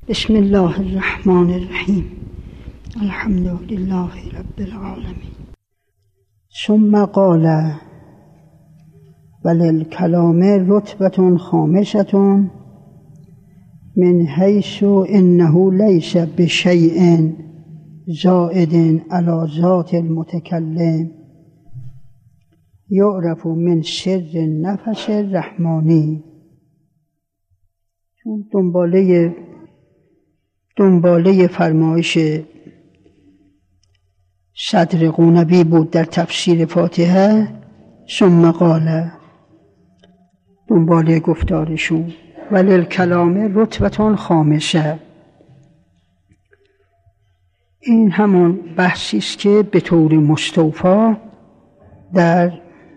بسم الله الرحمن الرحیم. الحمد لله رب العالمین. ثم قال وللکلام رتبة خامسة من حیث انه لیس بشیء زائد علی ذات المتکلم یعرف من سر نفس الرحمانی. دنباله فرمایش صدر قونبی بود در تفسیر فاتحه. ثم قال، دنباله گفتارشون، وللکلام رتبة خامسه. این همون بحثی است که به طور مستوفی در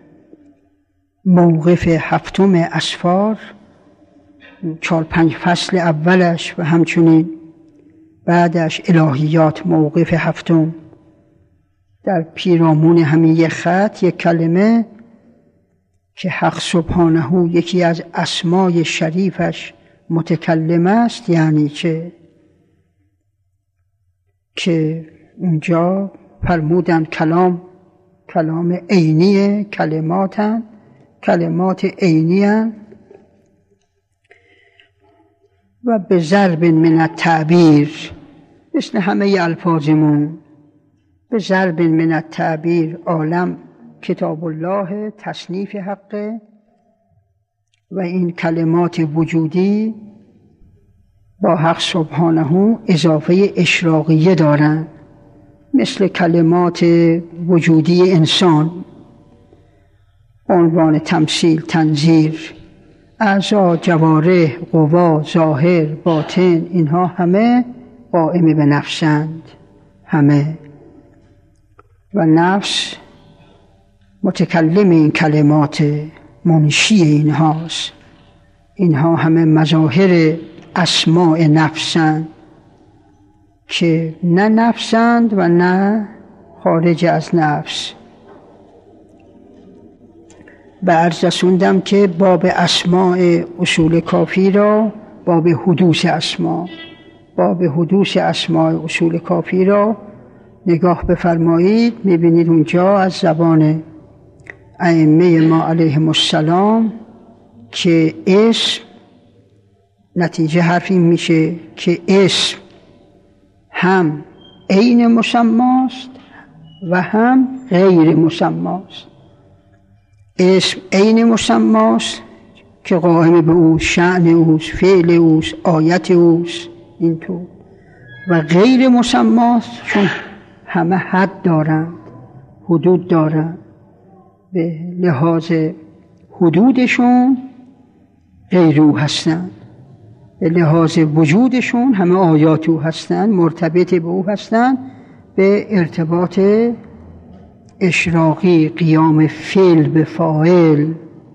موقف هفتم اسفار 4-5 فصل اولش و همچنین بعدش الهیات موقف هفتم در پیرامون همین یک خط یک کلمه که حق سبحانه یکی از اسمای شریفش متکلم است، یعنی که اونجا فرمودن کلام عینیه، کلمات عینیه و به ضرب من التعبیر، مثل همه الفاظمون، به ضرب من التعبیر عالم کتاب الله تصنیف حقه و این کلمات وجودی با حق سبحانه اضافه اشراقیه دارن، مثل کلمات وجودی انسان عنوان تمثیل، تنظیر، اعضا، جوارح، قوا، ظاهر، باطن، اینها همه قائم به نفسند همه، و نفس متکلم این کلمات، منشی اینهاست. اینها همه مظاهر اسماء نفسند که نه نفسند و نه خارج از نفس. به عرض رسوندم که باب اسماء اصول کافی را باب حدوث اسماء اصول کافی را نگاه بفرمایید، میبینید اونجا از زبان ائمه ما علیهم السلام که اسم، نتیجه حرف این میشه که اسم هم عین مسماست و هم غیر مسماست. اسم عین مسماست که قائم به او شأن اوست، فعل اوست، آیت اوست، اینطور، و غیر مسماست چون همه حد دارند، حدود دارند، به لحاظ حدودشون غیر او هستند، به لحاظ وجودشون همه آیات او هستند، مرتبط به او هستند، به ارتباط اشراقی، قیام فعل به فاعل.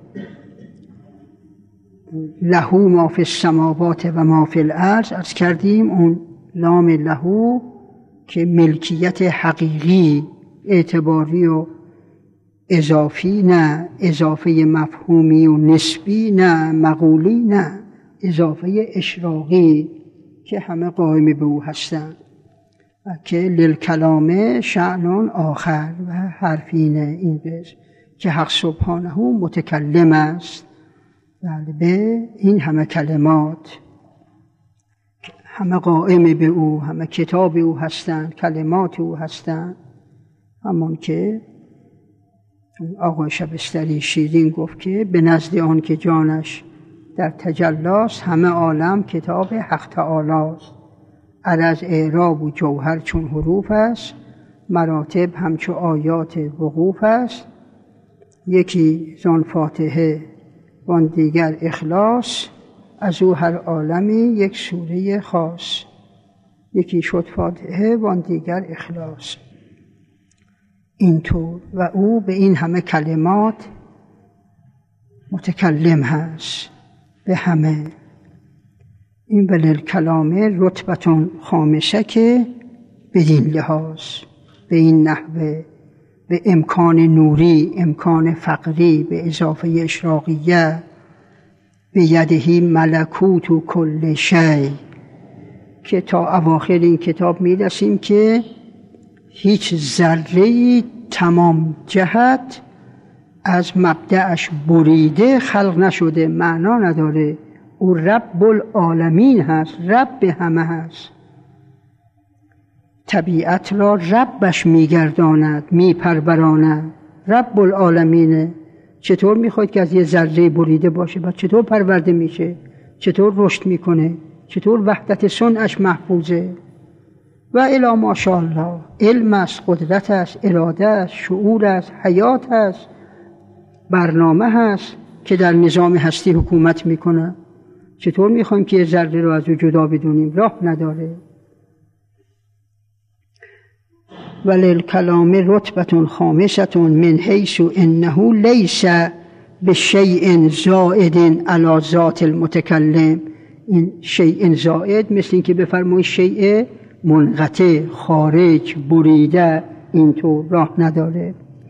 له ما فی السماوات و ما فی الارض، عرض کردیم اون لام له که ملکیت حقیقی، اعتباری و اضافی نه، اضافه مفهومی و نسبی نه، مقولی نه، اضافه اشراقی که همه قائم به او هستند، که للکلام شأن آخر و حرفینه این قسم که حق سبحانه متکلم است به این همه کلمات، همه قائم به او، همه کتاب او هستند، کلمات او هستند. همون که آقا شبستری شیرین گفت که به نزد آن که جانش در تجلاست همه عالم کتاب حق تعالی است. عرض اعراب و جوهر چون حروف است، مراتب همچو آیات وقوف است. یکی زان فاتحه وان دیگر اخلاص، از او هر عالمی یک سوره خاص. یکی شد فاتحه وان دیگر اخلاص، اینطور، و او به این همه کلمات متکلم هست، به همه. این وللکلام رتبة خامسه که بدین لحاظ، به این نحوه، به امکان نوری، امکان فقری، به اضافه اشراقیه، به یدهی ملکوت و کل شی، که تا اواخر این کتاب میرسیم که هیچ ذره‌ای تمام جهت از مبدأش بریده خلق نشده، معنا نداره. او رب العالمین هست، رب همه هست. طبیعت را ربش میگرداند، میپروراند. رب العالمینه. چطور میخواید که از یه ذره بریده باشه؟ بعد چطور پرورده میشه؟ چطور رشد میکنه؟ چطور وحدت صنعش محفوظه؟ و الی ماشاءالله، علم است، قدرت است، اراده است، شعور است، حیات است، برنامه هست که در نظام هستی حکومت میکنه. چطور میخوایم که یه ذره رو از او جدا بدونیم؟ راه نداره. وللکلام رتبة خامسة من حیث انه لیس بشیء زائد علی ذات المتکلم. این شیء زائد مثل این که بفرمایید شیء منقطع، خارج، بریده، اینطور راه نداره.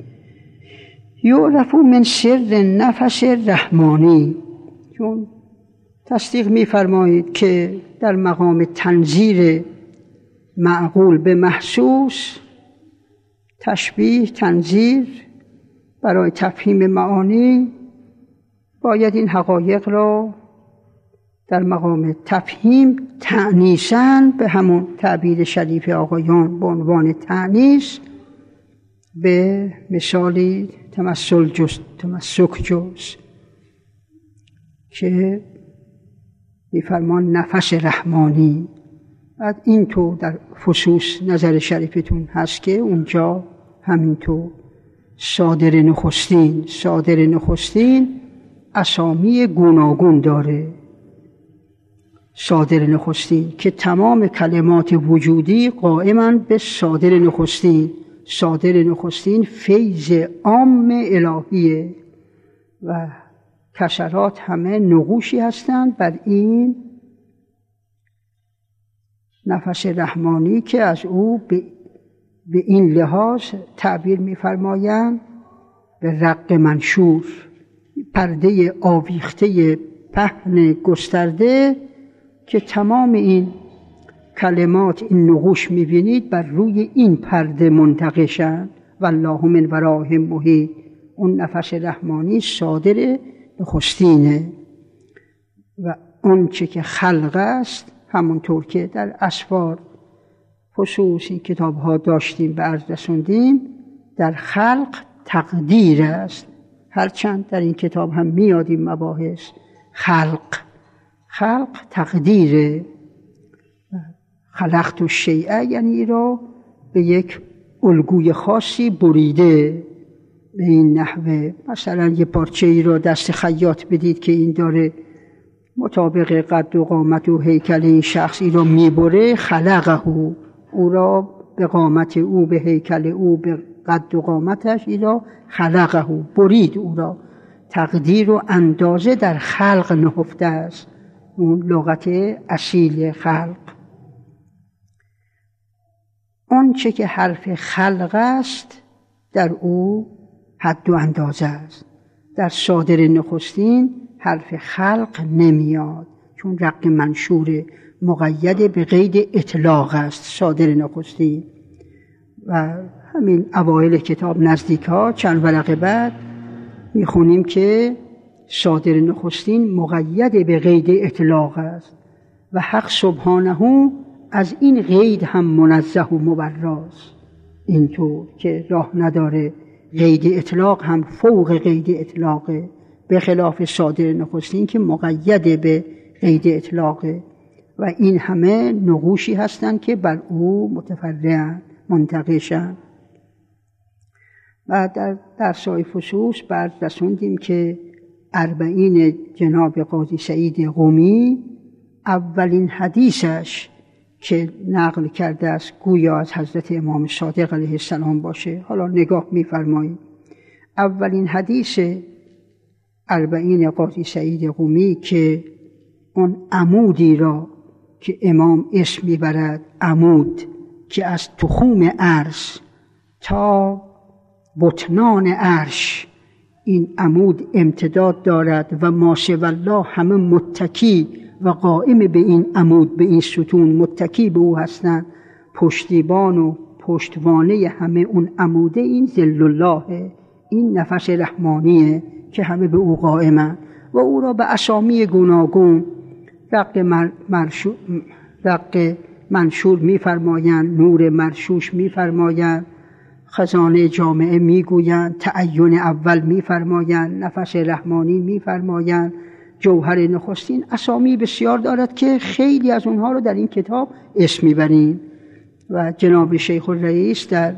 یعرف من سر نفس رحمانی، چون تصدیق می‌فرمایید که در مقام تنظیر معقول به محسوس، تشبیه، تنظیر برای تفهیم معانی، باید این حقایق را در مقام تفهیم تأنیساً، به همون تعبیر شریف آقایان به عنوان تأنیس، به مثالی تمسک جز که می‌فرمان نفس رحمانی. بعد اینطور در فصوص نظر شریفتون هست که اونجا همینطور صادر نخستین اسامی گوناگون داره. صادر نخستین که تمام کلمات وجودی قائماً به صادر نخستین. صادر نخستین فیض عام الهیه و کسرات همه نقوشی هستند بر این نفس رحمانی که از او به این لحاظ تعبیر می‌فرمایند به رق منشور، پرده آویخته پهن گسترده که تمام این کلمات، این نقوش می‌بینید بر روی این پرده منتقشند. والله من ورائهم محیط. اون نفس رحمانی صادر نخستینه و اون چه که خلق است، همونطور که در اسفار خصوصی کتاب ها داشتیم به عرض رسوندیم، در خلق تقدیر است. هرچند در این کتاب هم میاد این مباحث. خلق تقدیره. خلقت الشیء یعنی را به یک الگوی خاصی بریده به این نحوه. مثلا یه پارچه ای را دست خیاط بدید که این داره مطابق قد و قامت و هیکل این شخصی را میبره، خلقه، او را به قامت او، به هیکل او، به قد و قامتش ای را خلقه، برید او را. تقدیر و اندازه در خلق نهفته است. اون لغت اصیل خلق. اون چه که حرف خلق است در او حد و اندازه است. در صادر نخستین حرف خلق نمیاد، چون رق منشور مقید به قید اطلاق است صادر نخستین. و همین اوایل کتاب نزدیک ها چند ورقه بعد میخونیم که صادر نخستین مقید به قید اطلاق است و حق سبحانه از این قید هم منزه و مبراست. اینطور که راه نداره. قید اطلاق هم فوق قید اطلاقه، به خلاف صادر نخستین که مقید به قید اطلاقه و این همه نقوشی هستند که بر او متفرعن، منتقشن. و در درس‌های فصوص بعد رسوندیم که 40 جناب قاضی سعید قمی اولین حدیثش که نقل کرده است گویا از حضرت امام صادق علیه السلام باشه. حالا نگاه می‌فرمایید. اولین حدیث 40 قاضی سعید قمی که اون عمودی را که امام اسم میبرد، عمود که از تخوم عرش تا بطنان عرش این عمود امتداد دارد و ماشاءالله همه متکی و قائم به این عمود، به این ستون متکی به او هستند، پشتیبان و پشتوانه همه اون عموده این ظل الله، این نفس رحمانیه که همه به او قائمند و او را به اسامی گوناگون رق منشور می‌فرمایند، نور مرشوش می‌فرمایند، خزانه جامعه میگویند، تعین اول می‌فرمایند، نفس رحمانی می‌فرمایند، جوهر نخستین. اسامی بسیار دارد که خیلی از اونها رو در این کتاب اسم میبریم و جناب شیخ الرئیس در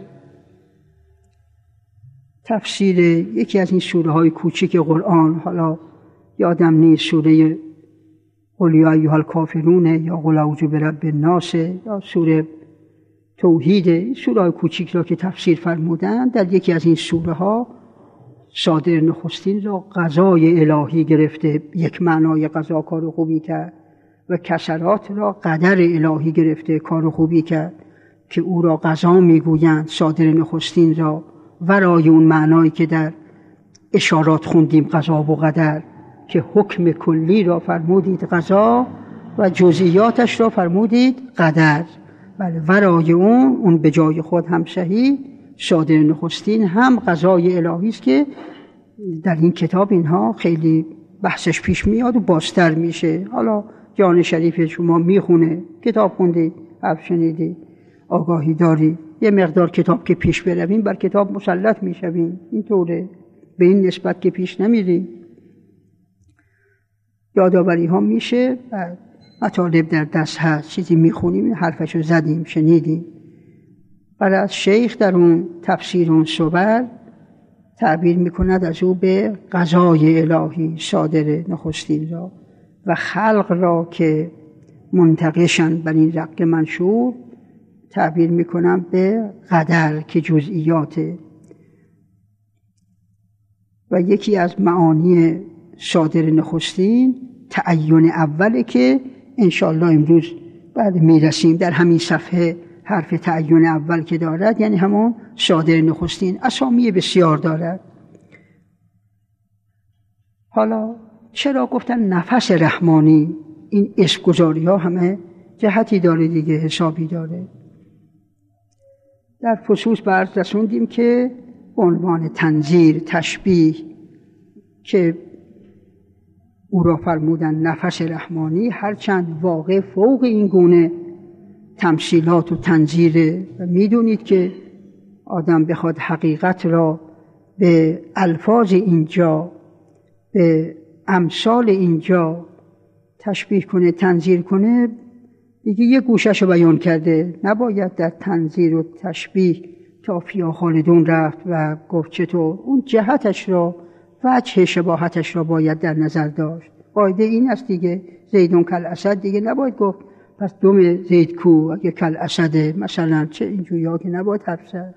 تفسیر یکی از این سوره های کوچک قرآن، حالا یادم نیست سوره قل یا ایها الکافرون یا قل اعوذ برب الناس یا سوره توحید، سوره های کوچک را که تفسیر فرمودند، در یکی از این سوره ها صادر نخستین را قضای الهی گرفته، یک معنای قضا کار خوبی کرد، و کسرات را قدر الهی گرفته، کار خوبی کرد که او را قضا میگویند. صادر نخستین را ورای اون معنایی که در اشارات خوندیم، قضا و قدر، که حکم کلی را فرمودید قضا و جزئیاتش را فرمودید قدر. بله، ورای اون به جای خود هم صحیح، صادر نخستین هم قضای الهی است که در این کتاب اینها خیلی بحثش پیش میاد و بازتر میشه. حالا جان شریف شما میخونه، کتاب خوندید، حرف شنیدید، آگاهی دارید، یه مقدار کتاب که پیش برویم بر کتاب مسلط میشویم، اینطوره، به این نسبت که پیش نمیریم. یادآوری ها میشه و مطالب در دست هست، چیزی میخونیم، حرفشو زدیم، شنیدیم. برای از شیخ در اون تفسیر اون صور تعبیر میکند از او به قضای الهی صادر نخستین را، و خلق را که منتقشن بر این رق منشور تعبیر میکنم به قدر که جزئیاته. و یکی از معانی صادر نخستین تعین اوله که انشاءالله امروز بعد میرسیم در همین صفحه حرف تعین اول که دارد، یعنی همون صادر نخستین. اسامی بسیار دارد. حالا چرا گفتن نفس رحمانی؟ این اسم گذاری ها همه جهتی داره دیگه، حسابی داره. در فصوص برز رسوندیم که عنوان تنظیر، تشبیه که او را فرمودن نفس رحمانی، هرچند واقع فوق این گونه تمثیلات و تنظیره. و میدونید که آدم بخواد حقیقت را به الفاظ اینجا، به امثال اینجا تشبیه کنه، تنظیر کنه، دیگه یه گوشش رو بیان کرده. نباید در تنظیر و تشبیه تا فیا خالدون رفت و گفت چطور. اون جهتش را، وجه شباهتش را باید در نظر داشت. قاعده این است دیگه، زیدون کل اسد، دیگه نباید گفت پس دوم زید کو اگه کل اسده مثلا، چه اینجوری که نباید حرف زد.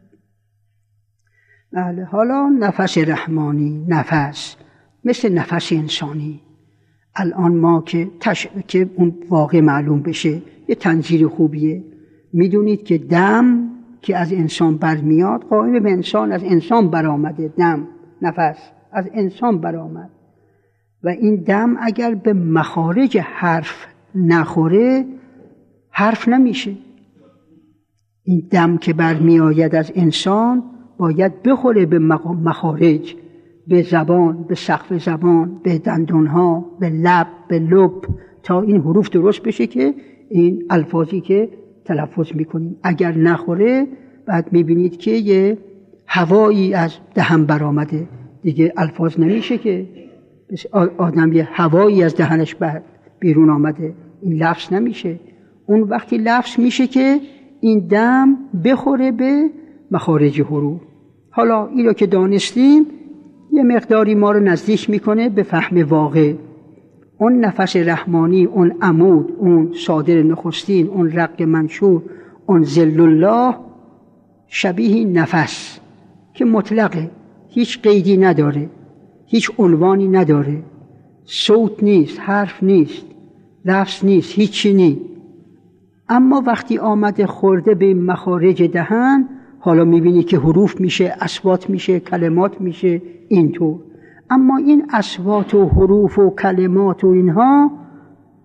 بله، حالا نفس رحمانی، نفس مثل نفس انسانی. الان ما که اون واقع معلوم بشه، یه تنظیر خوبیه. میدونید که دم که از انسان برمیاد، قائم به انسان، از انسان برآمده. دم، نفس از انسان برآمد و این دم اگر به مخارج حرف نخوره حرف نمیشه. این دم که برمیآید از انسان باید بخوره به مخارج، به زبان، به سقف زبان، به دندانها، به لب، به لب، تا این حروف درست بشه که این الفاظی که تلفظ میکنیم. اگر نخوره بعد میبینید که یه هوایی از دهن برآمده، دیگه الفاظ نمیشه که آدم یه هوایی از دهنش بیرون آمده، این لفظ نمیشه. اون وقتی لفظ میشه که این دم بخوره به مخارج حروف. حالا این رو که دانستیم یه مقداری ما رو نزدیک میکنه به فهم واقع. اون نفس رحمانی، اون عمود، اون صادر نخستین، اون رق منشور، اون ظل الله شبیه نفس که مطلقه، هیچ قیدی نداره، هیچ عنوانی نداره، صوت نیست، حرف نیست، لفظ نیست، هیچی نیست. اما وقتی آمده خورده به مخارج دهن، حالا میبینی که حروف میشه، اصوات میشه، کلمات میشه، اینطور. اما این اصوات و حروف و کلمات و اینها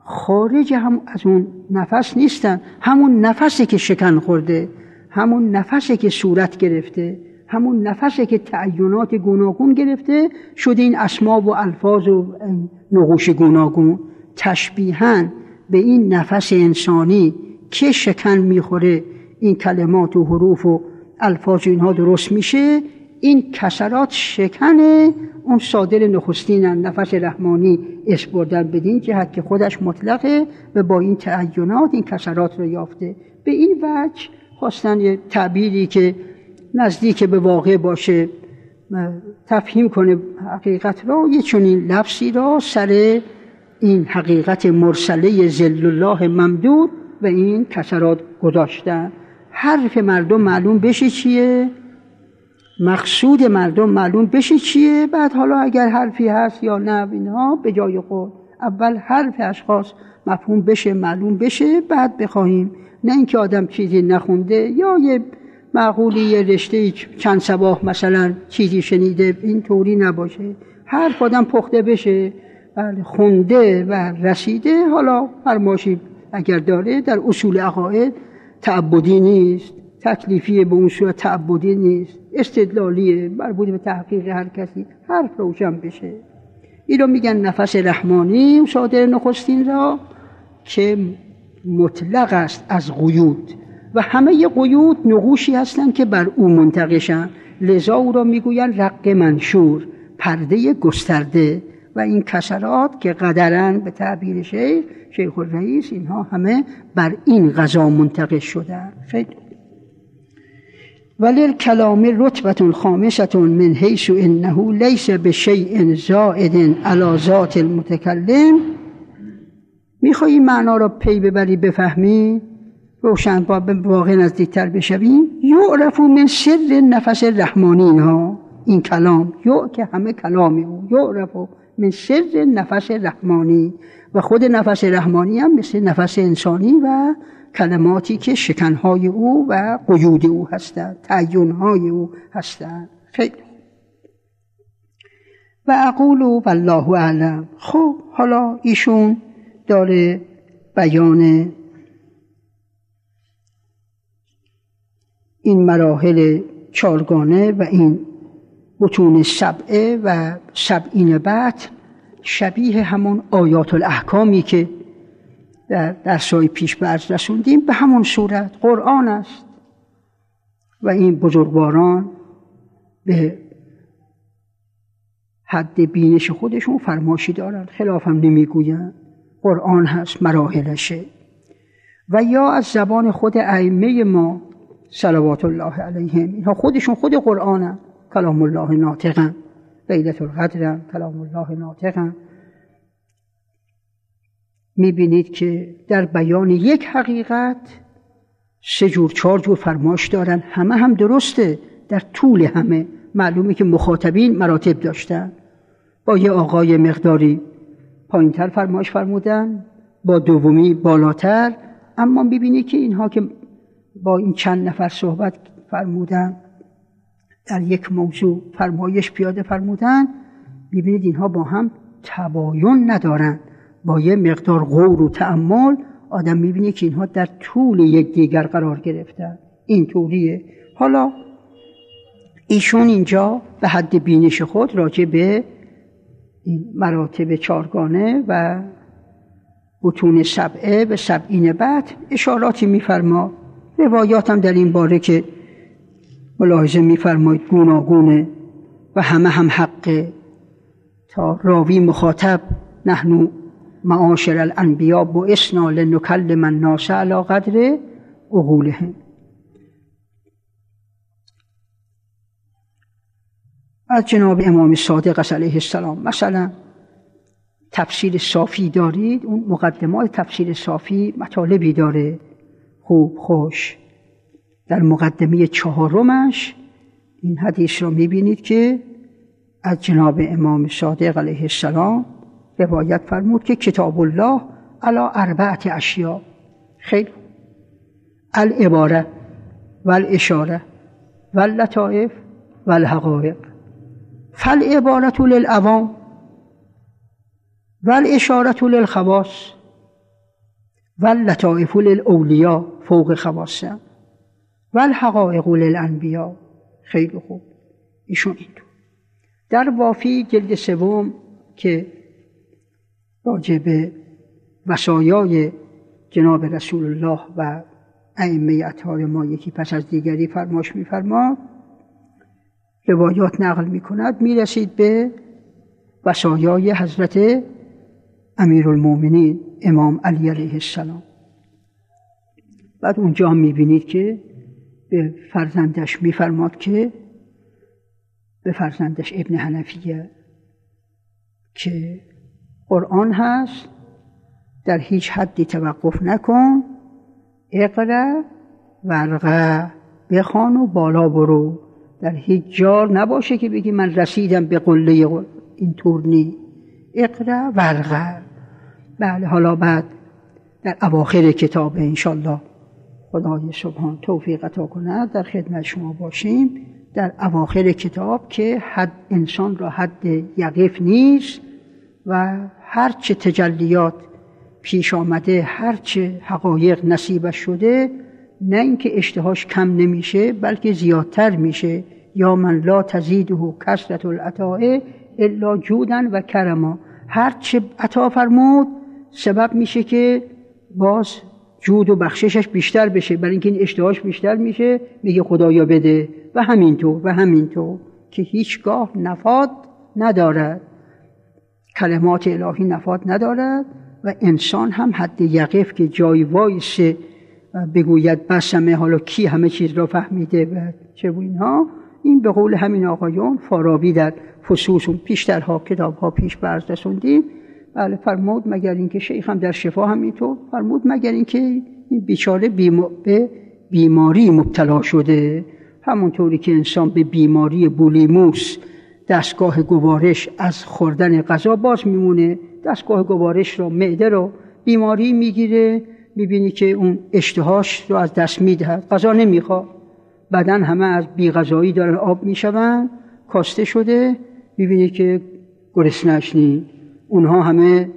خارج هم از اون نفس نیستن، همون نفسی که شکن خورده، همون نفسی که صورت گرفته، همون نفسی که تعینات گوناگون گرفته شده این اسما و الفاظ و نقوش گوناگون. تشبیهاً به این نفس انسانی که شکن میخوره این کلمات و حروف و الفاظ اینها درست میشه، این کسرات شکن اون صادر نخستین نفس رحمانی اسپردن بدین جهت که خودش مطلقه و با این تعینات این کسرات رو یافته. به این وجه خواستن یه تعبیری که نزدیک به واقع باشه تفهیم کنه حقیقت را، یه چنین لفظی را سر این حقیقت مرسله ذل الله ممدود و این کسرات گذاشتن. حرف مردم معلوم بشه چیه، مقصود مردم معلوم بشه چیه، بعد حالا اگر حرفی هست یا نه اینها به جای خود. اول حرف اشخاص مفهوم بشه، معلوم بشه، بعد بخواهیم. نه اینکه آدم چیزی نخونده یا یه معقولی یه رشته چند صباح مثلا چیزی شنیده، این طوری نباشه. حرف آدم پخته بشه، خونده و رسیده. حالا فرماشی اگر داره در اصول عقاید تعبدی نیست، تکلیفی به اون صورت تعبدی نیست، استدلالیه مربوط به تحقیق هر کسی، حرف روشن بشه. این رو میگن نفس رحمانی صادر نخستین را که مطلق است از قیود و همه قیود نقوشی هستند که بر او منتقشن، لذا او را میگوین رق منشور، پرده گسترده. و این کسرات که قدرن به تعبیر شیخ الرئیس، اینها همه بر این غذا منتقش شدن. خیلی ولی الکلام رتبة خامسة من حیث انه لیس بشیء زائد علی ذات المتکلم. میخوایی معنا را پی ببری بفهمی، روشن با به واقع نزدیکتر بشویم. یعرف من سر نفس رحمانی، اینها این کلام که همه کلام او، یعرف من سر نفس رحمانی، و خود نفس رحمانی هم مثل نفس انسانی و کلماتی که شکنهای او و قیود او هستند، تعیینهای او هستند. خیلی و اقول والله اعلم. خب حالا ایشون داره بیان این مراحل چارگانه و این بطون سبعه و سبعین بطن، شبیه همون آیات الاحکامی که در درس‌های پیش به عرض رسوندیم به همون صورت قرآن است. و این بزرگواران به حد بینش خودشون فرمایشی دارن، خلافم نمیگوین، قرآن هست مراحلشه. و یا از زبان خود ائمه ما صلوات الله علیهم، اینها خودشون خود قرآن، کلام الله ناطقا، لیلة القدر کلام الله ناطقا. میبینید که در بیان یک حقیقت 3 جور 4 جور فرمایش دارن، همه هم درسته. در طول همه معلومه که مخاطبین مراتب داشتن. با یه آقای مقداری پایینتر فرمایش فرمودن، با دومی بالاتر. اما میبینید که اینها که با این چند نفر صحبت فرمودن، در یک موضوع فرمایش پیاده فرمودن، میبینید اینها با هم تباین ندارن. با یه مقدار غور و تأمل آدم میبینه که اینها در طول یک دیگر قرار گرفتن. این طوریه. حالا ایشون اینجا به حد بینش خود راجع به این مراتب چارگانه و بطون سبعه و سبعین بطن اشاراتی میفرما. روایات هم در این باره که ملاحظه میفرمایید گوناگونه و همه هم حقه. تا راوی مخاطب نحن معاشر الانبیاء بعثنا لنکلم الناس علی قدر عقولهم. از جناب امام صادق علیه السلام مثلا تفسیر صافی دارید، اون مقدمات تفسیر صافی مطالبی داره خوب خوش. در مقدمه 4 این حدیث رو میبینید که از جناب امام صادق علیه السلام روایت فرمود که کتاب الله علی 4 اشیاء، خیلی العباره و الاشاره و اللطائف و الحقائق. فالعباره للعوام و الاشاره للخواص واللطائف للاولیا فوق خواصه والحقائق للانبیا. خیلی خوب. ایشون اینطور در وافی جلد 3 که راجع به وصایای جناب رسول الله و ائمه اطهار ما یکی پس از دیگری فرماش می‌فرماد، روایات نقل می‌کند، می‌رسید به وصایای حضرت امیرالمومنین امام علی علیه السلام. بعد اونجا هم می‌بینید که به فرزندش می‌فرماد که به فرزندش ابن حنفیه که قرآن هست، در هیچ حدی توقف نکن، اقرا ورقه بخوان و بالا برو، در هیچ جا نباشه که بگی من رسیدم به قله، اینطور نی، اقرا ورقه. بله، حالا بعد در اواخر کتاب انشالله خدای سبحان توفیق عطا کند در خدمت شما باشیم، در اواخر کتاب که حد انسان را حد یقف نیست و هرچه تجلیات پیش آمده، هرچه حقایق نصیبش شده، نه اینکه اشتهاش کم نمیشه بلکه زیادتر میشه. یا من لا تزیده کثرة العطاء الا جودا و کرما. هرچه عطا فرمود سبب میشه که باز جود و بخششش بیشتر بشه، برای اینکه این اشتهاش بیشتر میشه، میگه خدایا بده، و همینطور که هیچگاه نفاد ندارد، کلمات الهی نفاد ندارد و انسان هم حد یقف که جای وایسه بگوید بسمه حالا کی همه چیز را فهمیده و چه و اینها. این به قول همین آقایون فارابی در فصوص پیشترها کتابها پیش برز رسوندیم، بله فرمود مگر اینکه شیخ هم در شفا همینطور فرمود، مگر اینکه این بیچاره به بیماری مبتلا شده، همونطوری که انسان به بیماری بولیموس دستگاه گوارش از خوردن غذا باز میمونه، دستگاه گوارش را، معده را بیماری میگیره، میبینی که اون اشتهاش رو از دست میدهد، غذا نمیخواد، بدن همه از بیغذایی دارن آب میشون، کاسته شده، میبینی که گرسنه‌اش نیست، اونها همه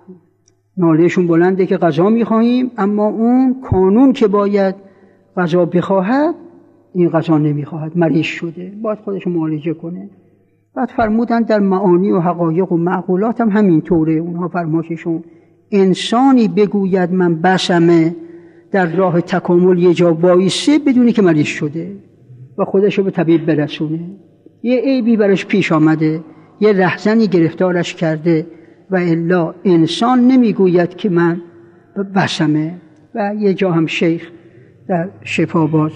نالهشون بلنده که غذا میخواهیم، اما اون کانون که باید غذا بخواهد این غذا نمیخواهد، مریض شده، باید خودش معالجه کنه. بعد فرمودن در معانی و حقایق و معقولات هم همینطوره. اونها فرماششون انسانی بگوید من بسمه در راه تکامل یه جا وایسه بدونی که مریض شده و خودشو به طبیب برسونه، یه عیبی براش پیش آمده، یه رهزنی گرفتارش کرده، و الا انسان نمیگوید که من بسمه. و یه جا هم شیخ در شفا باز،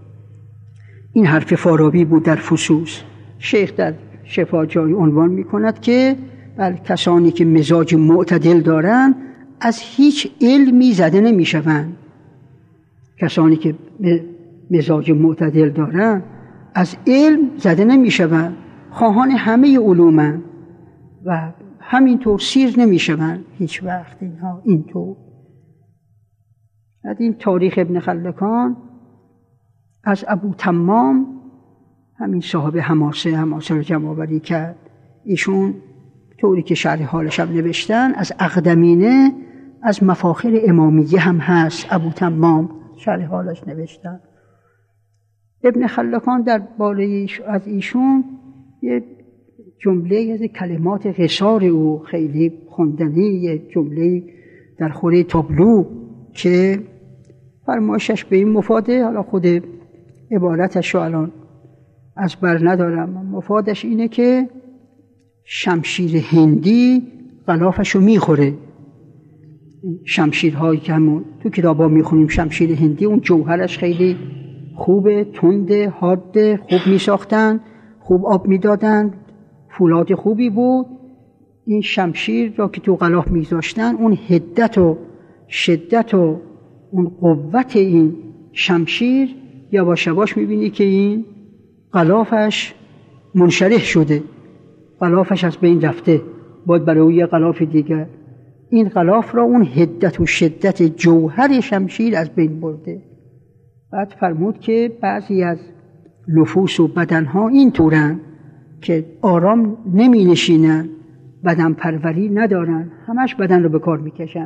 این حرف فارابی بود در فصوص، شیخ در شفا جای عنوان میکند که کسانی که مزاج معتدل دارن از هیچ علمی زده نمیشوند. کسانی که مزاج معتدل دارن از علم زده نمیشوند، خواهان همه علومن و همینطور سیر نمیشوند هیچ وقت. اینها اینطور. این تاریخ ابن خلکان از ابو تمام، همین صاحب حماسه رو جمع آوری کرد. ایشون طوری که شرح حالش هم نوشتن، از اقدمینه، از مفاخر امامیه هم هست، ابو تمام شرح حالش نوشتن. ابن خلکان در باره از ایشون یه جمله از کلمات قصار او خیلی خوندنی، یه جمله در خوره تابلو که فرمایشش به این مفاده، حالا خود عبارتش رو الان از بر ندارم، مفادش اینه که شمشیر هندی غلافش رو میخوره. شمشیرهایی که همون تو کتابا میخونیم، شمشیر هندی اون جوهرش خیلی خوبه، تنده، حاده، خوب میساختن، خوب آب میدادن، فولاد خوبی بود. این شمشیر را که تو غلاف میذاشتن، اون حدت و شدت و اون قوت این شمشیر یواش یواش میبینی که این غلافش منشرح شده، غلافش از بین رفته، باید برای اون یه غلاف دیگر. این غلاف را اون حدت و شدت جوهر شمشیر از بین برده. بعد فرمود که بعضی از نفوس و بدنها این طورن که آرام نمی نشینن، بدن پروری ندارن، همش بدن رو به کار میکشن.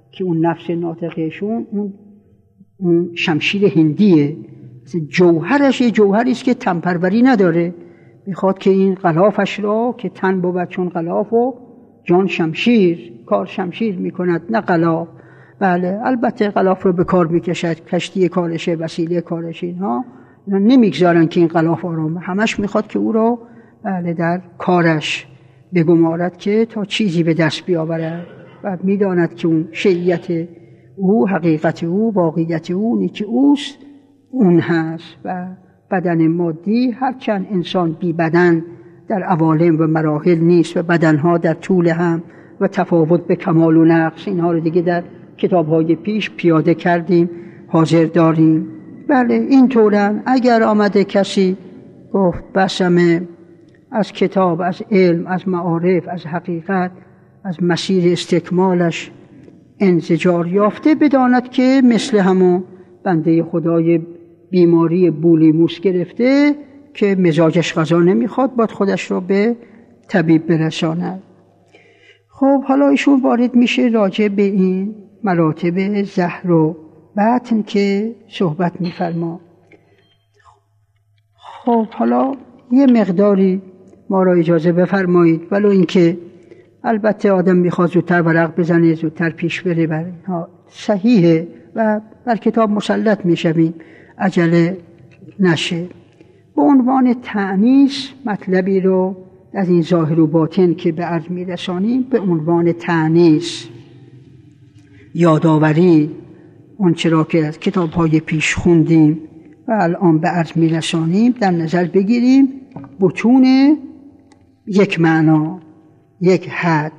که اون نفس ناطقشون اون شمشیر هندیه، جوهرش یه جوهری است که تنپروری نداره، میخواد که این غلافش را که تن بود چون غلاف و جان شمشیر، کار شمشیر میکند نه غلاف. بله البته غلاف رو به کار میکشد، کشتی کارشه، وسیله کارشه، اینها نمیگذارن که این غلاف آرامه، همش میخواد که او رو بله در کارش بگمارد که تا چیزی به دست بیاورد و میداند که اون شیعیت او، حقیقت او، واقعیت او، نیکی اوست، اون هست. و بدن مادی هرچند انسان بی بدن در عوالم و مراحل نیست و بدنها در طول هم و تفاوت به کمال و نقص، اینها رو دیگه در کتاب‌های پیش پیاده کردیم، حاضر داریم. بله این طورن. اگر آمده کسی گفت بسمه از کتاب، از علم، از معارف، از حقیقت، از مسیر استکمالش انزجار یافته، بداند که مثل همون بنده خدای بیماری بولیموس گرفته که مزاجش غذا نمیخواد، باید خودش رو به طبیب برساند. خب حالا ایشون وارد میشه راجع به این مراتب زهر و بطن که صحبت میفرما. خب حالا یه مقداری ما را اجازه بفرمایید، ولو اینکه البته آدم میخواد زودتر ورق بزنه، زودتر پیش بره، بر اینها صحیحه و بر کتاب مسلط میشویم، عجله نشه. به عنوان تأنیث مطلبی رو از این ظاهر و باطن که به عرض میرسانیم، به عنوان تأنیث یادآوری اون چرا که از کتاب‌های پیش خوندیم و الان به عرض میرسانیم در نظر بگیریم. بطون یک معنا، یک حد،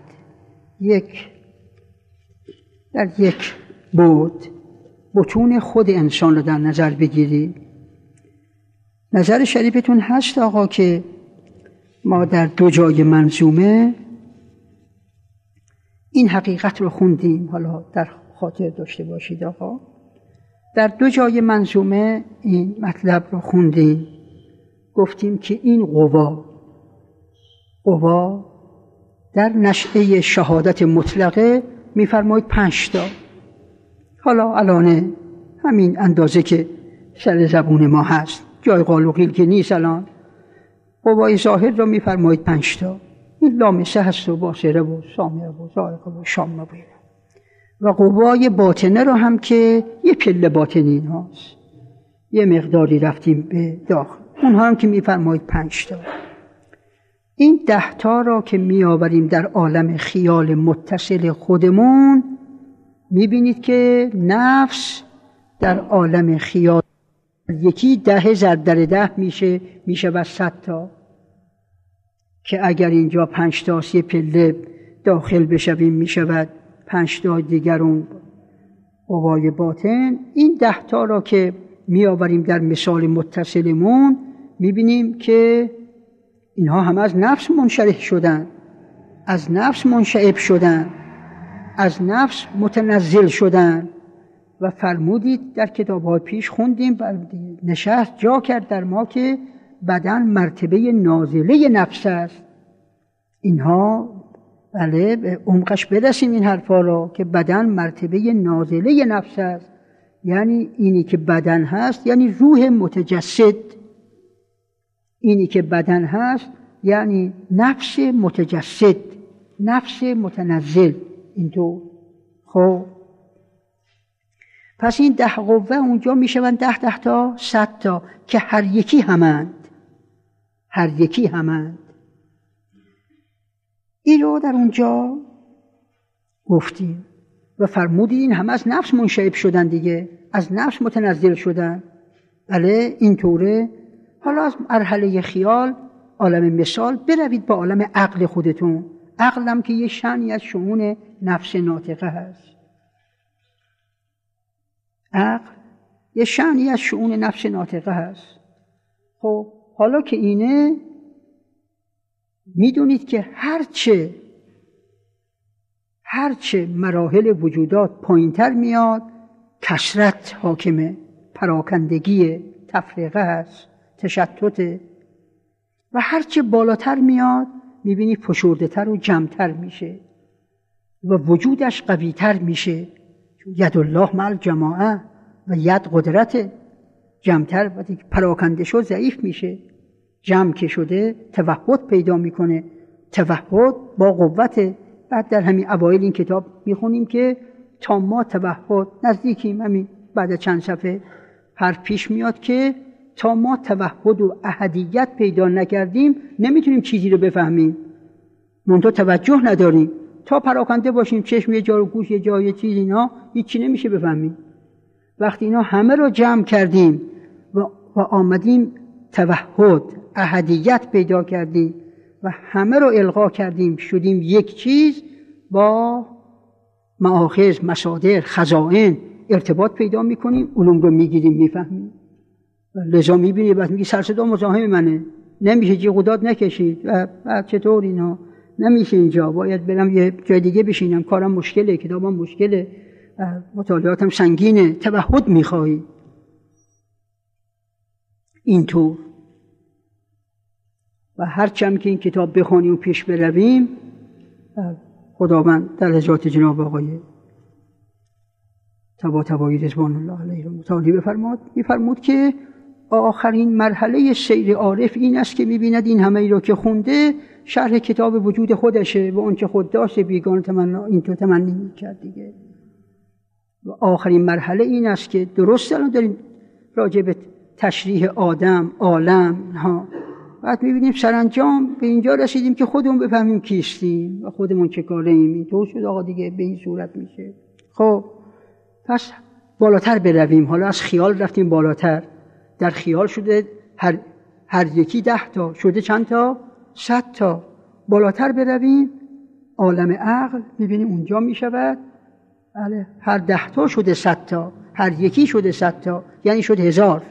در یک بود، بطون خود انسان رو در نظر بگیریم. نظر شریفتون هست آقا که ما در 2 جای منظومه این حقیقت رو خوندیم، حالا در خاطر داشته باشید آقا، در 2 جای منظومه این مطلب رو خوندیم، گفتیم که این قوا در نشأه شهادت مطلقه میفرمایید 5 تا. حالا الان همین اندازه که سر زبون ما هست، جای قال و قیل که نیست، الان قوای ظاهر رو میفرمایید 5 تا. این لامسه هست و باصره و سامعه و ذائقه و شامه و قوای باطنه رو هم که یه پله باطنین هاست، یه مقداری رفتیم به داخل، اونها هم که میفرمایید 5 تا. این 10 تا را که میآوریم در عالم خیال متصل خودمون، میبینید که نفس در عالم خیال یکی 10 ضرب در 10 میشه و 100 تا، که اگر اینجا 5 تا یه پله داخل بشویم میشود 5 تا دیگر اون قوای باطن. این 10 تا را که میآوریم در مثال متصلمون، میبینیم که اینها هم از نفس منشرح شدن، از نفس منشعب شدن، از نفس متنزل شدن. و فرمودید در کتاب‌های پیش خوندیم، نشست جا کرد در ما که بدن مرتبه نازله نفس است. اینها بله به عمقش برسیم این حرفا را که بدن مرتبه نازله نفس است، یعنی اینی که بدن هست یعنی روح متجسد، اینی که بدن هست یعنی نفس متجسد، نفس متنزل. اینطور خب پس این 10 قوه اونجا میشوند 10 تا 100 تا که هر یکی همند. این رو در اونجا گفتیم و فرمودید این هم از نفس منشعب شدن دیگه، از نفس متنزل شدن. بله اینطوره. حالا از مرحله خیال، عالم مثال، بروید با عالم عقل خودتون. عقلم که یه شأنی از شؤون نفس ناطقه هست. عقل یه شأنی از شؤون نفس ناطقه هست. خب حالا که اینه، میدونید که هرچه مراحل وجودات پایینتر میاد، کثرت حاکمه، پراکندگی، تفرقه هست، تشتته. و هرچه بالاتر میاد میبینی فشرده تر و جمعتر میشه و وجودش قویتر میشه، ید الله مع الجماعه و ید قدرت جمعتر وقتی پراکنده شد ضعیف میشه. جمع که شده توحد پیدا میکنه، توحد با قوت. بعد در همین اوایل این کتاب میخونیم که تا ما توحد نزدیکیم، همین بعد چند صفحه حرف پیش میاد که تا ما توحد و احدیت پیدا نکردیم نمیتونیم چیزی رو بفهمیم، منتها توجه نداریم. تا پراکنده باشیم، چشم یه جا رو، گوش یه جا، یه چیز، اینا هیچی نمیشه بفهمیم. وقتی اینا همه رو جمع کردیم و آمدیم توحد احدیت پیدا کردیم و همه رو القا کردیم، شدیم یک چیز، با مآخذ، مصادر، خزائن ارتباط پیدا میکنیم، علوم رو میگیریم، میفهمیم. لذا میبینی بعد میگی سر صدا مزاحم منه، نمیشه جیغ و داد نکشید و بعد چطور اینا نمیشه، اینجا باید برم یه جای دیگه بشینم، کارم مشکله، کتابم مشکله، مطالعاتم سنگینه. توحد میخوایی اینطور. و هرچند که این کتاب بخونیم و پیش برویم، خداوند در ذات جناب آقای طباطبایی رضوان الله علیه مطالعه میفرمود که آخرین مرحله سیر عارف این است که میبیند این همه ای رو که خونده شرح کتاب وجود خودشه و اون که خود داشت بیگانه تمنی میکرد دیگه. و آخرین مرحله این است که درست الان داریم راجع به تشریح آدم، عالم ها، بعد میبینیم سرانجام به اینجا رسیدیم که خودمون بفهمیم کیستیم و خودمون چه کاره ایم. اینطور شد آقا دیگه، به این صورت میشه. خب پس بالاتر برویم. حالا از خیال رفتیم بالاتر. در خیال شده هر یکی 10 تا، شده چند تا؟ 100 تا. بالاتر برویم عالم عقل، میبینیم اونجا میشود بله هر 10 تا شده 100 تا، هر یکی شده 100 تا، یعنی شد 1000.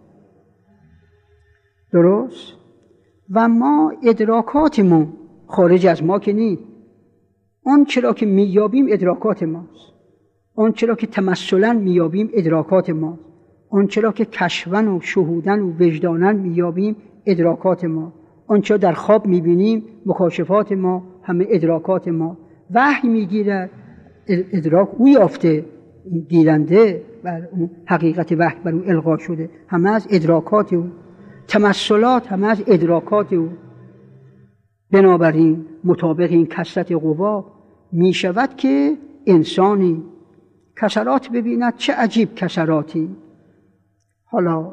درست؟ و ما ادراکاتمون خارج از ما که نیست. اون چرا که میابیم ادراکات ماست، اون چرا که تمثلا میابیم ادراکات ماست، اون چرا که کشفن و شهودن و وجدانن میابیم ادراکات ما، اون چرا در خواب میبینیم مکاشفات ما همه ادراکات ما. وحی میگیرد، ادراک او یافته، گیرنده بر اون حقیقت وحی بر او القا شده، همه از ادراکات او. تمثلات همه از ادراکات او. بنابراین مطابق این کثرت قوا می شود که انسانی کثرات ببیند، چه عجیب کثراتی. حالا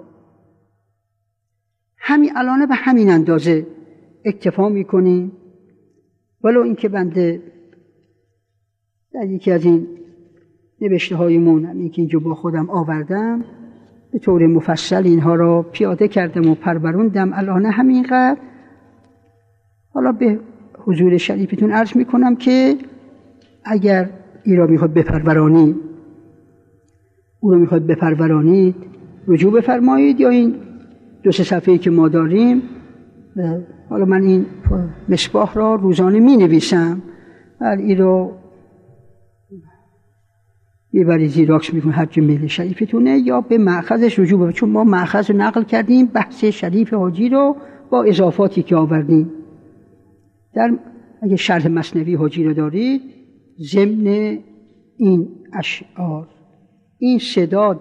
همین الان به همین اندازه اکتفا می کنیم، ولو اینکه بنده در یکی از این نوشته هایمون، همین که اینجا با خودم آوردم، به طور مفصل اینها را پیاده کردم و پروروندم. الان همینقدر. حالا به حضور شریفتون عرض میکنم که اگر این را میخواد بپرورانید، او را میخواد بپرورانید، رجوع بفرمایید، یا این 2-3 صفحه‌ای که ما داریم. حالا من این مصباح را روزانه می نویسم، این رو یه بری زیراکس میکنه هر جا میل شریفتونه، یا به مأخذش رجوع بفرمایید، چون ما مأخذ رو نقل کردیم، بحث شریف حاجی رو با اضافاتی که آوردیم. اگه شرح مثنوی حاجی رو دارید، ضمن این اشعار، این صدا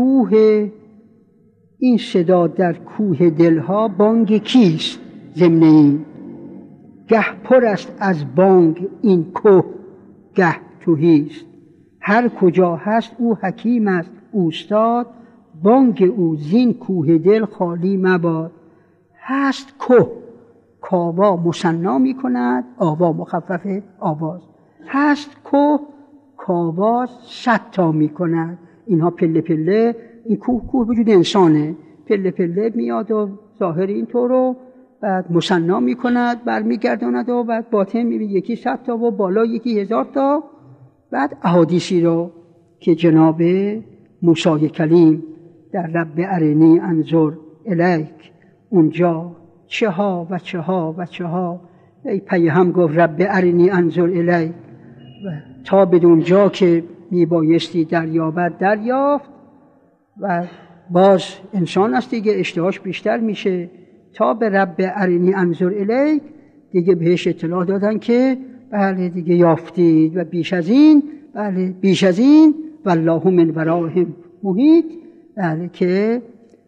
در کوه دلها بانگ کیست؟ ضمن این گه پر است از بانگ این کوه، گه تهیست. هر کجا هست او حکیم است اوستاد، بانگ او زین کوه دل خالی مباد. هست کوه، کاوا مثنا می کند، آوا مخفف آواز. هست کوه، کاوا 100 تا می کند. اینها پله پله، این کوه وجود انسانه، پله پله میاد و ظاهر اینطور رو بعد مثنا می کند، برمیگرداند و بعد باطن می بینید یکی 100 تا و بالا یکی 1000 تا. بعد احادیثی رو که جناب موسی کلیم در رب ارنی انظر الیک، اونجا چه ها ای پی هم گفت رب ارنی انظر الیک، تا بدون جا که میبایستی دریافت. و باز انسان است دیگه، اشتهاش بیشتر میشه، تا به رب ارنی انظر الیک دیگه بهش اطلاع دادن که بله دیگه یافتید، و بیش از این والله من ورائهم محیط، که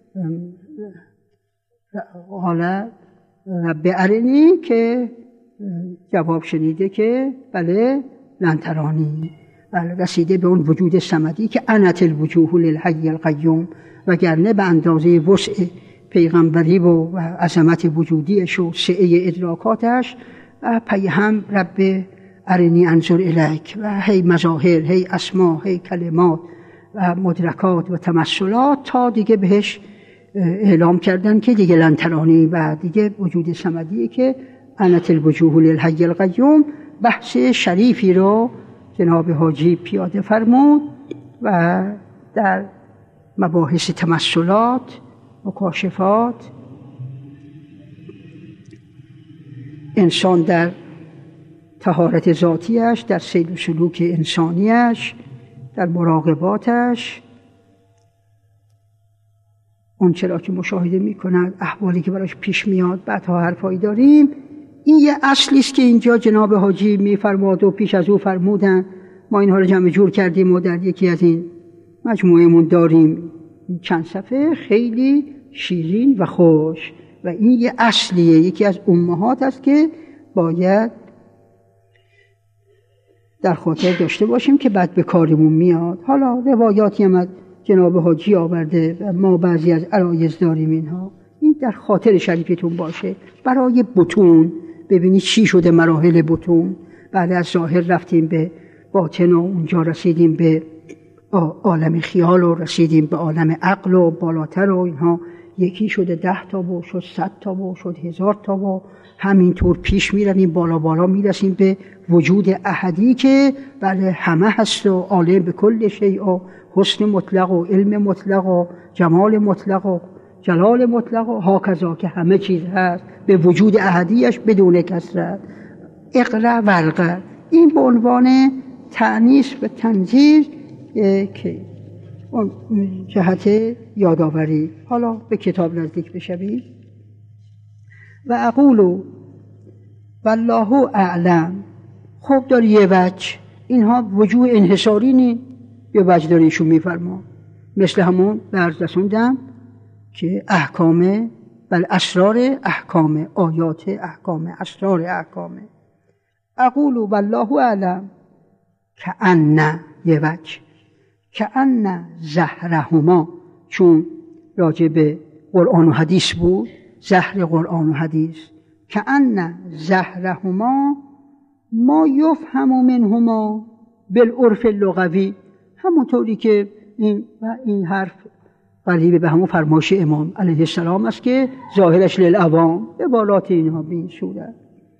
قال رب ارنی، که جواب شنیده که بله لن ترانی، بله رسیده به اون وجود صمدی که انت الوجوه للحی القیوم، وگرنه به اندازه وسع پیغمبری و عظمت وجودیش و سعه ادراکاتش پی هم رب ارنی انظر الیک و هی مظاهر، هی اسما، هی کلمات و مدرکات و تمثلات، تا دیگه بهش اعلام کردن که دیگه لن ترانی و دیگه وجود صمدیه که انت الوجوه للحی القیوم. بحث شریفی رو جناب حاجی پیاده فرمود و در مباحث تمثلات، مکاشفات، انسان در طهارت ذاتیش، در سیر و سلوک انسانیش، در مراقباتش، اون چرا که مشاهده می کند، احوالی که براش پیش میاد، بعدها حرفایی داریم. این یه اصلی است که اینجا جناب حاجی میفرماد و پیش از او فرمودن. ما اینها رو جمع جور کردیم و در یکی از این مجموعهمون داریم. این چند صفحه خیلی شیرین و خوش و این یه اصلیه، یکی از امهات است که باید در خاطر داشته باشیم که بعد به کارمون میاد. حالا روایاتی هم از جناب حاجی آورده و ما بعضی از عرایض داریم. اینها این در خاطر شریفتون باشه. برای بطون ببینید چی شده مراحل بطون. بعد از ظاهر رفتیم به باطن و اونجا رسیدیم به عالم خیال و رسیدیم به عالم عقل و بالاتر و اینها یکی شده 10 تا و شد 100 تا و شد 1000 تا و همینطور پیش میرویم بالا بالا میرسیم به وجود احدی که بله همه هست و عالم به کل شیء و حسن مطلق و علم مطلق و جمال مطلق و جلال مطلق و هاکذا که همه چیز هست به وجود احدیش بدون کسرت. اقرأ ورقه، این به عنوان تأنیث و تنزیه که اون جهت یادآوری. حالا به کتاب نزدیک بشویم. و اقول والله اعلم. خب داری یه وجه، اینها وجوه انحصاری نی، یه وجه داره ایشون میفرما، مثل همون برز رسوندم که احکام بل اسرار احکام، آیات احکام، اسرار احکام. اقول والله اعلم کأن یه وجه، کأن زهرهما، چون راجع به قرآن و حدیث بود، زهر قرآن و حدیث، کأن زهرهما ما یفهم منهما بالعرف اللغوی، همونطوری که این حرف قریب به همون فرمایش امام علیه السلام است که ظاهرش للعوام، عبارات اینها به این صورت.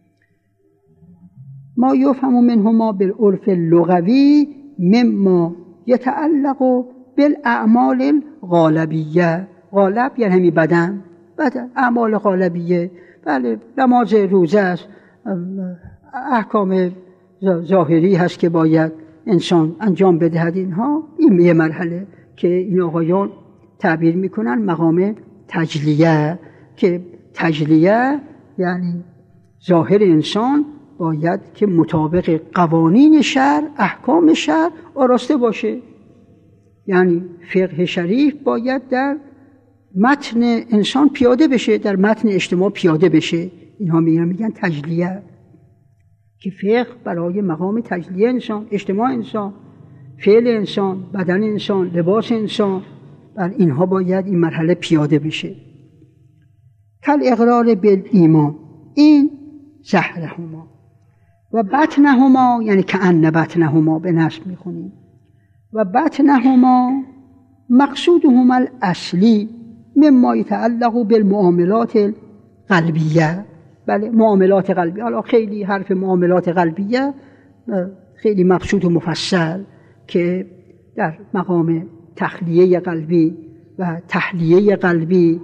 ما یفهم منهما بالعرف اللغوی مما یتعلق بالاعمال الغالبیه. غالب یعنی همین بدن، اعمال غالبیه، بله نماز، روزه است، احکام ظاهری هست که باید انسان انجام بدهد. اینها این یه مرحله که این آقایان تعبیر میکنن مقام تجلیه، که تجلیه یعنی ظاهر انسان باید که مطابق قوانین شرع، احکام شرع آراسته باشه. یعنی فقه شریف باید در متن انسان پیاده بشه، در متن اجتماع پیاده بشه. اینها میگن تجلیه، که فقه برای مقام تجلیه انسان، اجتماع انسان، فعل انسان، بدن انسان، لباس انسان، بر اینها باید این مرحله پیاده بشه. کل اقرار بالایمان، این زهرهما. و بطنهما یعنی کأن بطنهما به نصب میخونیم. و بطنهما مقصودهما الاصلی مما یتعلق بالمعاملات القلبیه. بله معاملات قلبیه. حالا خیلی حرف معاملات قلبیه خیلی مبسوط و مفصل که در مقام تخلیه قلبی و تحلیه قلبی،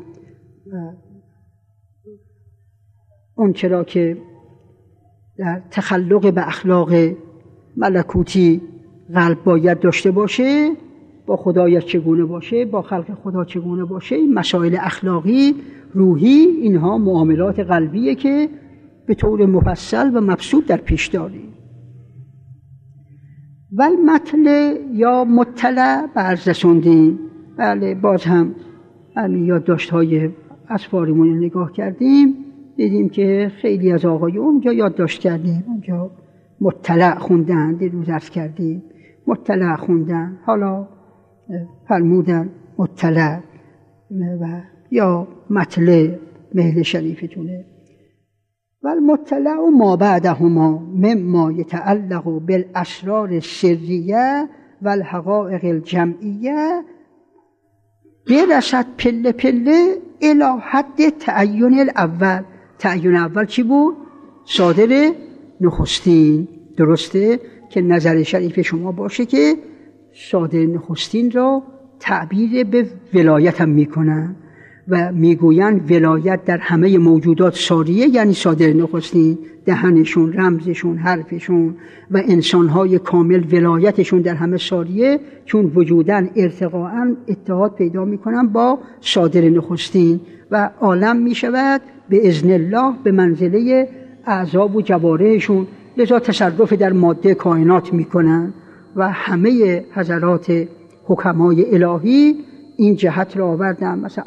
اون چرا که در تخلق به اخلاق ملکوتی قلب باید داشته باشه، با خدایش چگونه باشه، با خلق خدا چگونه باشه، این مسائل اخلاقی روحی، اینها معاملات قلبیه که به طور مفصل و مبسوط در پیش داریم. ول مطلع یا مطلع برز رسوندیم. بله باز هم همین یادداشت‌های اسفاریمون نگاه کردیم، دیدیم که خیلی از آقایون اونجا یادداشت کردیم، اونجا مطلع خوندن، دیروز عرض کردیم مطلع خوندن، حالا فرمودن مطلع و یا مطلع مهل شریفتونه. والمطلع ما بعدهما مما يتعلق بالاسرار السریه والحقائق الجمعیه برسد پله پله الی حد تعین الاول. تعین اول چی بود؟ صادر نخستین. درسته که نظر شریف شما باشه که صادر نخستین را تعبیر به ولایت هم میکنن و میگوین ولایت در همه موجودات ساریه، یعنی صادر نخستین، دهنشون، رمزشون، حرفشون و انسانهای کامل ولایتشون در همه ساریه، چون وجودن ارتقاءً اتحاد پیدا میکنن با صادر نخستین و عالم میشود به اذن الله به منزله اعضا و جوارحشون، لذا تصرف در ماده کائنات میکنن و همه حضرات حکمای الهی این جهت را آوردن. مثلا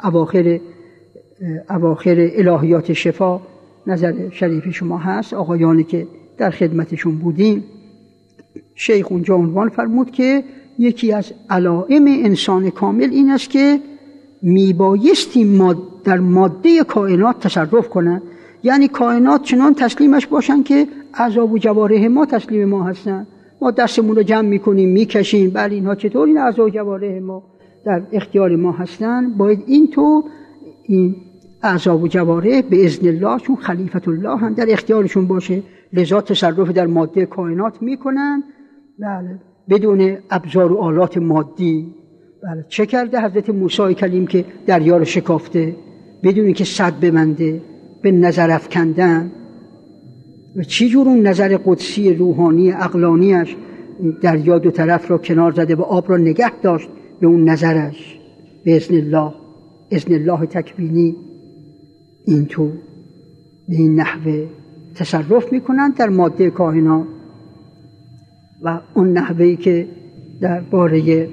اواخر الهیات شفا نظر شریف شما هست، آقایانی که در خدمتشون بودیم، شیخ اونجا عنوان فرمود که یکی از علائم انسان کامل این است که میبایستی در ماده کائنات تصرف کنند، یعنی کائنات چنان تسلیمش باشن که اعضا و جوارح ما تسلیم ما هستن. ما دستمون رو جمع میکنیم میکشیم، بله اینها چطور این اعضا و جوارح ما در اختیار ما هستن، باید اینطور این اعضا و جوارح به اذن الله چون خلیفت الله هم در اختیارشون باشه، لذا تصرف در ماده کائنات میکنن، بله بدون ابزار و آلات مادی. بله چه کرده حضرت موسی کلیم که دریا رو شکافته بدون اینکه سد ببنده، به نظر افکندن و چی جور اون نظر قدسی روحانی عقلانیش دریا دو طرف را کنار زده و آب را نگه داشت به اون نظرش به اذن الله، اذن الله تکوینی. این تو به این نحوه تصرف میکنن در ماده کائنات و اون نحوهی که در باره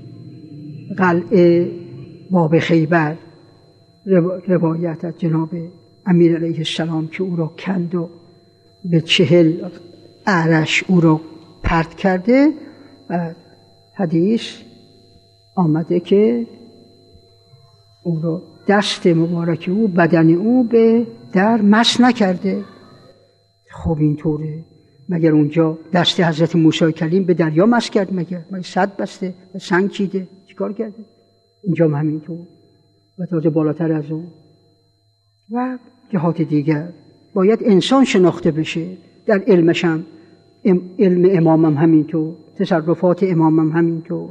قلعه باب خیبر روایت از جناب امیر علیه السلام که او را کند و به 40 اعرش او را پرت کرده و حدیث آمده که او را دست مبارک او، بدن او به در مس نکرده. خب اینطوره، مگر اونجا دست حضرت موسی کلیم به دریا مس کرد؟ مگر سد بسته و سنگ چیده؟ چیکار کرده؟ اینجا هم همینطور و تازه بالاتر از اون و جهات دیگر باید انسان شناخته بشه. در علمش هم علم امامم همینطور، تصرفات امامم همینطور.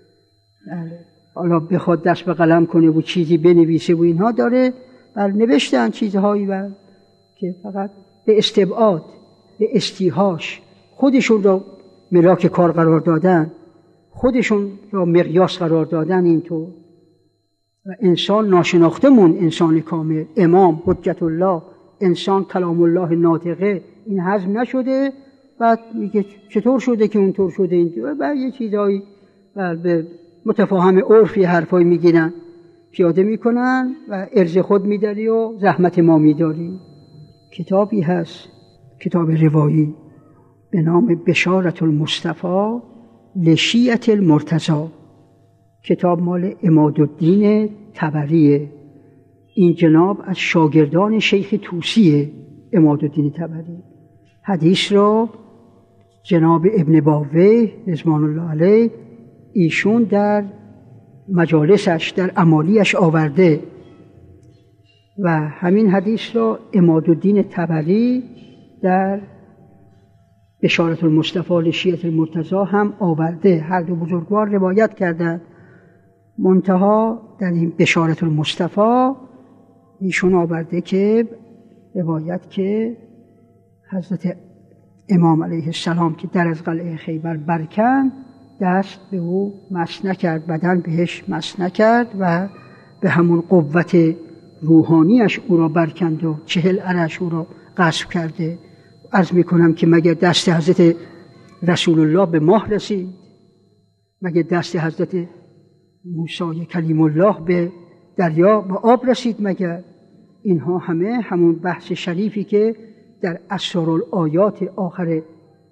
حالا بخواد دست به قلم کنه و چیزی بنویسه و اینها داره، نوشتن چیزهایی و که فقط به استبعاد، به استیهاش خودشون را ملاک کار قرار دادن، خودشون را مقیاس قرار دادن اینطور. و انسان ناشناخته مون، انسان کامل، امام حجت الله، انسان کلام الله ناطقه، این هضم نشده. بعد میگه چطور شده که اونطور شده اینطور، بعد یه چیزایی به متفاهم عرفی حرفایی میگیرن پیاده میکنن و ارز خود میداری و زحمت ما میداری. کتابی هست، کتاب روایی به نام بشارت المصطفى لشیعة المرتضی، کتاب مال عمادالدین طبریه. این جناب از شاگردان شیخ طوسیه، عمادالدین طبری. حدیث را جناب ابن باویه رضوان الله علیه ایشون در مجالسش، در امالیش آورده و همین حدیث را عمادالدین طبری در بشارت المصطفى لشیعة المرتضی هم آورده. هر دو بزرگوار روایت کردند. منتها در این بشارت المصطفى ایشون آورده که روایت که حضرت امام علیه السلام که در از قلعه خیبر برکند، دست به او مس نکرد، بدن بهش مس نکرد و به همون قوت روحانیش او را برکند و 40 عرش او را غصب کرده. عرض میکنم که مگر دست حضرت رسول الله به ماه رسید؟ مگه دست حضرت موسی کلیم الله به دریا به آب رسید؟ مگر اینها همه همون بحث شریفی که در اسرارالآیات آخر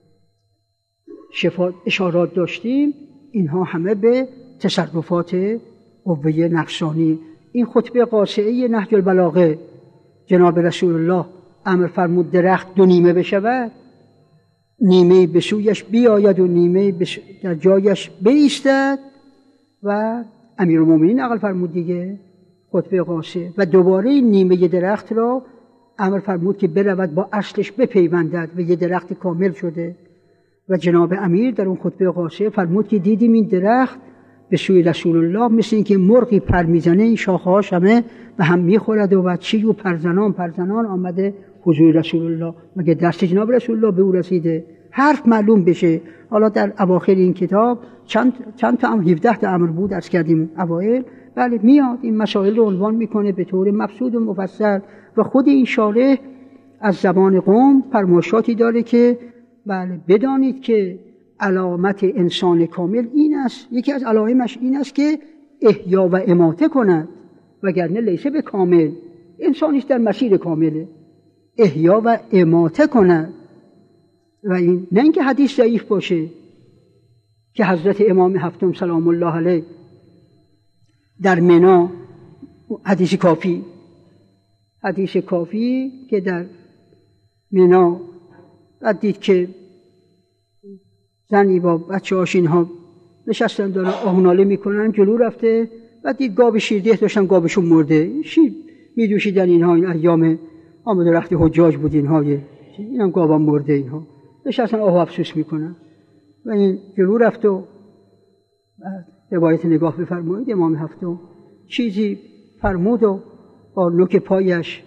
شفا اشارات داشتیم، اینها همه به تصرفات قوه نقصانی. این خطبه قاصعه نهج البلاغه، جناب رسول الله امر فرمود درخت دو نیمه بشود، نیمه به سویش بیاید و نیمه در جایش بایستد، و امیرالمومنین نقل فرمود دیگه خطبه قاصعه، و دوباره این نیمه درخت را امر فرمود که برود با اصلش بپیوندد و یه درخت کامل شده. و جناب امیر در اون خطبه قاصعه فرمود که دیدیم این درخت به سوی رسول الله مثل این که مرغی پر میزنه، این شاخه‌هاش همه به هم میخورد و چی و پرزنان آمده حضور رسول الله. مگه دست جناب رسول الله به او رسیده؟ حرف معلوم بشه. حالا در اواخر این کتاب چند تا امر، 17 تا امر بود عرض کردیم اوایل. بله میاد این مسائل رو عنوان میکنه به طور مبسوط و مفصل، و خود این شارح از زبان قوم فرمایشاتی داره که بله بدانید که علامت انسان کامل این است، یکی از علائمش این است که احیا و اماته کند، وگرنه لیسه به کامل. انسانیش در مسیر کامله، احیا و اماته کند. و این نه اینکه حدیث ضعیف باشه که حضرت امام هفتم سلام الله علیه در منی، حدیث کافی که در منی بعد دید که زنی با بچه‌هاش اینها نشستن دارن آهناله میکنن، جلو رفته، بعد دید گاو شیرده داشتن، گاوشون مرده، شیر میدوشیدن اینها. این ایام آمد رخت حجاج بود، اینم گاوام مرده، اینها نشستن آه و افسوس میکنن. و این جلو رفت و روایت نگاه بفرمایید، امام هفتم چیزی فرمود و با نوک پایش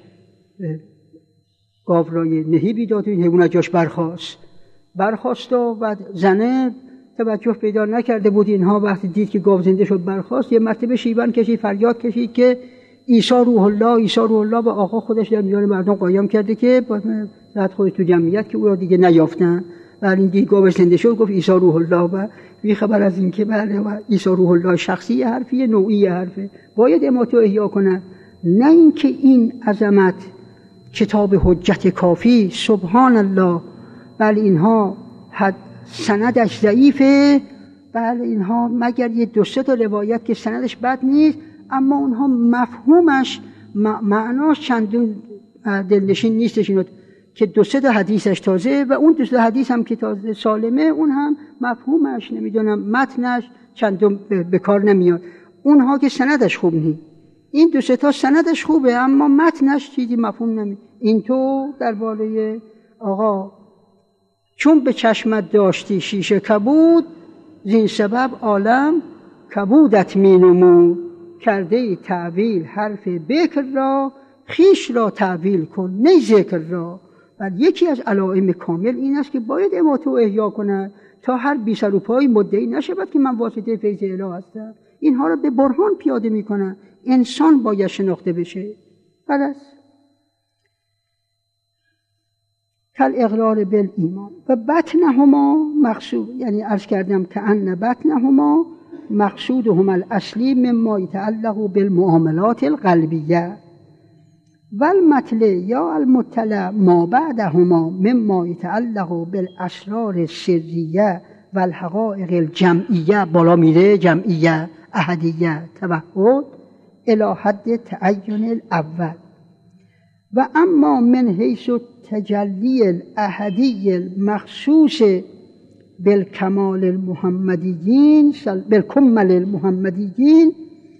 گاو را نهیبی داد و این حیوان جاش برخاست و بعد زنه توجه پیدا نکرده بود. اینها وقتی دید که گاو زنده شد برخاست، یه مرتبه شیون کشید، فریاد کشید که عیسی روح الله، و آقا خودش در میان مردم قایم کرده که زد خودش تو جمعیت که او را دیگه نیافتن. و این دید گاو زنده شد، گفت عیسی روح الله، و بی خبر از این که بله و عیسی روح الله شخصی حرفی، نوعی حرفه، باید اماته و احیا کنه. نه اینکه این عظمت کتاب حجت کافی سبحان الله، بله اینها سندش ضعیفه، بله اینها مگر یه دو سه تا روایت که سندش بد نیست، اما اونها مفهومش معناش چندون دلنشین نیستش، اینو که دو سه تا حدیثش تازه و اون دو سه تا حدیث هم که تازه سالمه، اون هم مفهومش نمیدونم متنش چندون به کار نمیاد. اونها که سندش خوب نیست، این دو سه تا سندش خوبه اما متنش چیزی مفهوم نمیاد. این تو درباره آقا چون به چشمت داشتی شیشه کبود، زین سبب عالم کبودت مینمود، کرده ای تعویل حرف بکر را، خیش را تعویل کن نه ذکر را. و یکی از علائم کامل این است که باید اماته و احیا کند تا هر بی سر و پای مدعی نشود که من واسطه فیض الهی هستم. اینها را به برهان پیاده میکنن. انسان باید شناخته بشه. خلاص کل اقرار بالایمان و بطنهما مقصود، یعنی عرض کردم که ان بطنهما مقصودهما الاصلی مما یتعلق بالمعاملات القلبیه و المطلع یا المطلع ما بعدهما مما یتعلق بالاسرار السریه و الحقائق الجمعیه، بالا میره جمعیه، احدیه، توحد الی حد تعین الاول. و اما من حیث تجلی الاحدی المخصوص بالکمال المحمدیین بالکمل المحمدیین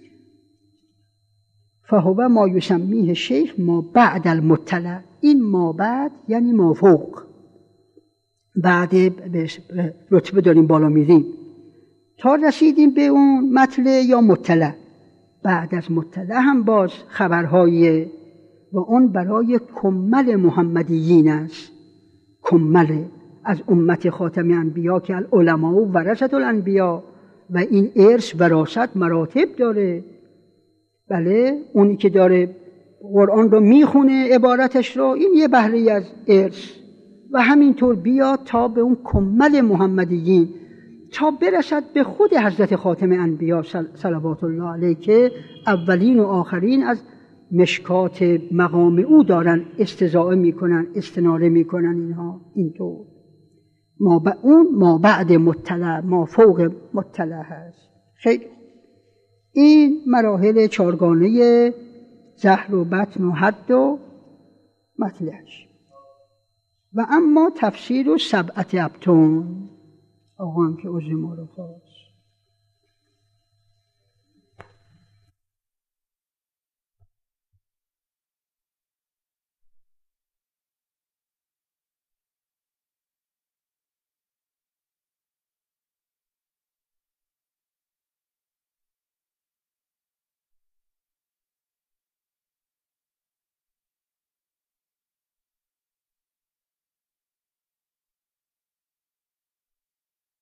فهو ما یسمیه شیخ ما بعد المطلع. این ما بعد یعنی ما فوق، بعد رتبه داریم بالا میریم تا رسیدیم به اون مطلع یا مطلع. بعد از مطلع هم باز خبرهای و اون برای کمل محمدیین است، کمل از امت خاتم انبیا که العلماء و ورثة الانبیا، و این ارث وراثت مراتب داره. بله اونی که داره قرآن رو میخونه عبارتش رو، این یه بهره از ارث، و همینطور بیاد تا به اون کمل محمدیین، تا برسد به خود حضرت خاتم انبیا صلوات الله علیه که اولین و آخرین از مشکات مقام او دارن استضاءه میکنن، استناره میکنن. اینها اینطور ما بعد مطلع ما فوق مطلع هست. خیلی این مراحل چارگانه زهر و بطن و حد و مطلعش. و اما تفسیر و سبعت ابطن، آقا هم که عضو ما رو خواست،